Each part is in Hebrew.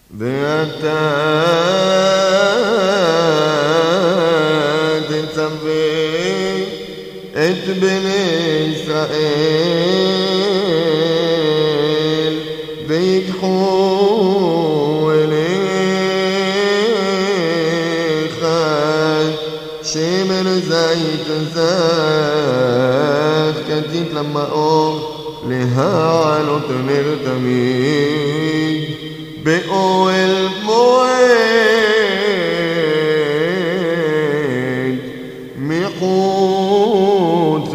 ואתה תצווה את בני ישראל ויקחו אליך שמן זית זך כתית למאור להעלות נר תמיד באוהל מועד מחוץ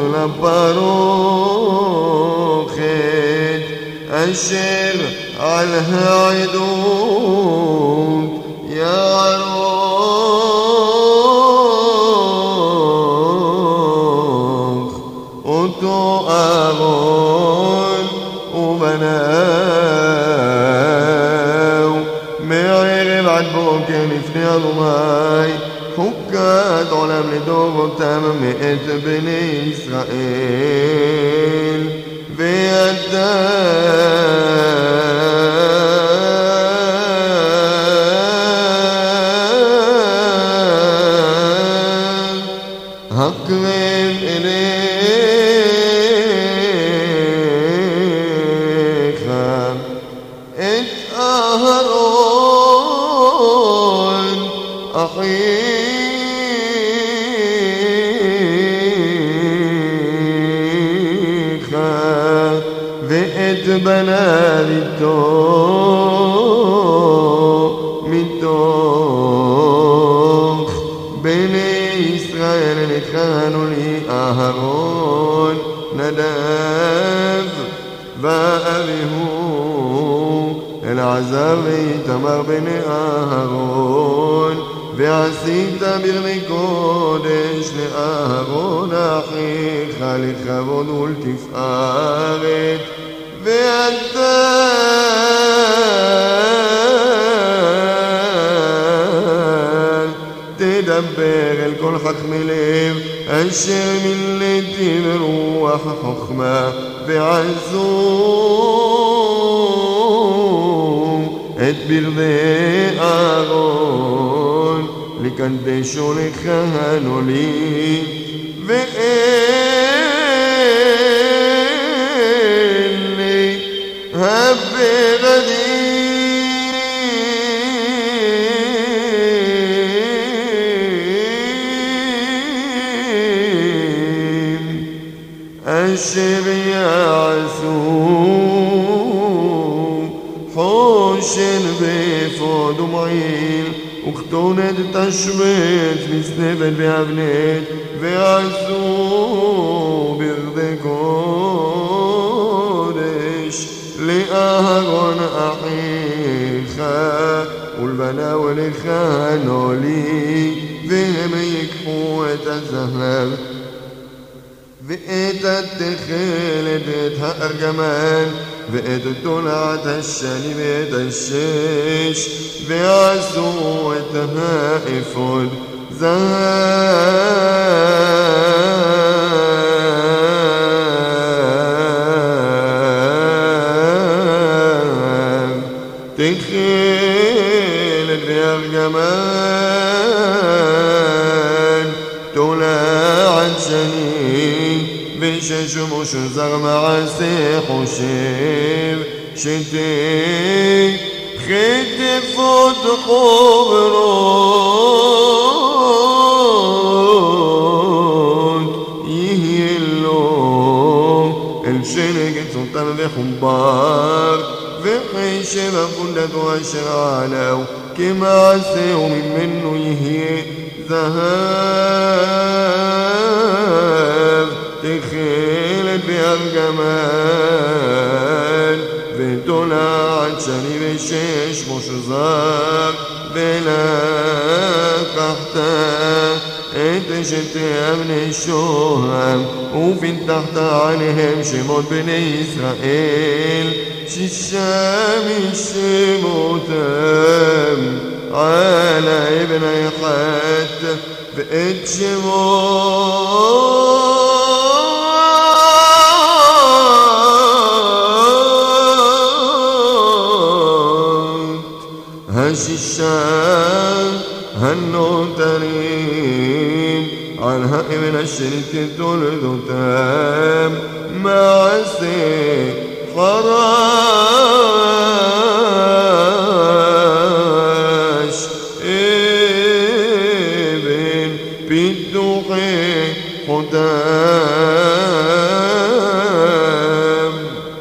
לפרוכת אשר על העדות יערוך אותו אהרון ובניו מערב עד בוקר לפני אדוני חוקת עולם לדורותם מאת בני ישראל ואתה הקרב אליך את אהרון אחיך ואת בניו איתו מתוך בני ישראל לכהנו לי אהרון נדב ואביהו אלעזר ואיתמר בני אהרון ועשית ברמי קודש לאהרון אחיך לכבוד ולתפארת ואתה תדבר אל כל חכמי לב אשר מילאתי ברוח החוכמה ועזו את ברבי אהרון לקדשו לכהנו לי ואלה הבגדים אשר יעשו חושן ואפוד ומעיל וכתונת תשבץ מסנבת ואבנת ועשו ברדי קודש לאהרון אחיך ולבניו לכהנו לי והם יקחו את הזהב ואת התכלת ואת הארגמן ואת תולעת השני ואת השש ועשו את האפוד זהב תכלת וארגמן תולעת שני ושש ומושזר מעשה חושב שתי חטפות חוברות יהיה לו אל שלג עצותם וחובר וחשב הפונדתו אשר עליו כמעשהו ממנו יהיה זהב תכלת בארגמן ותולעת שני ושש מושזר ולקחת את אשתי אבני שוהם ופתחת עליהם שמות בני ישראל שישה משמותם על האבן האחת ואת שמות هشيشان هنو تريم عنها من الشرك تلد تام معسي خراش ابن بيدوخي خدام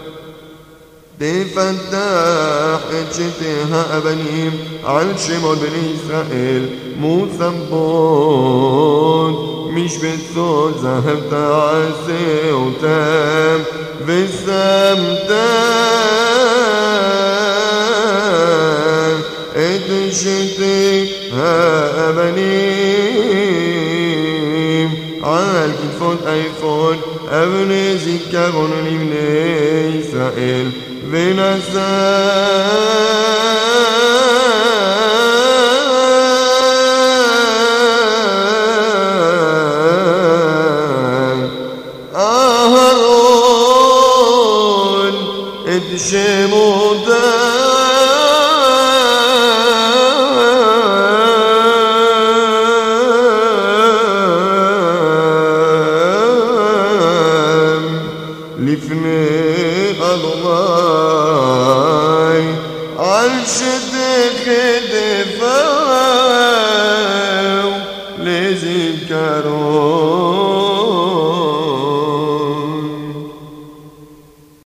تفتح اجتها أبنيم عن شمال بن إسرائيل مثبون مش بالصوت ذهب تعسي وتام بالسمتان اتشتها أبنيم على الكتفون أيفون أبن زكاغون لابن إسرائيل أهرون اتشمود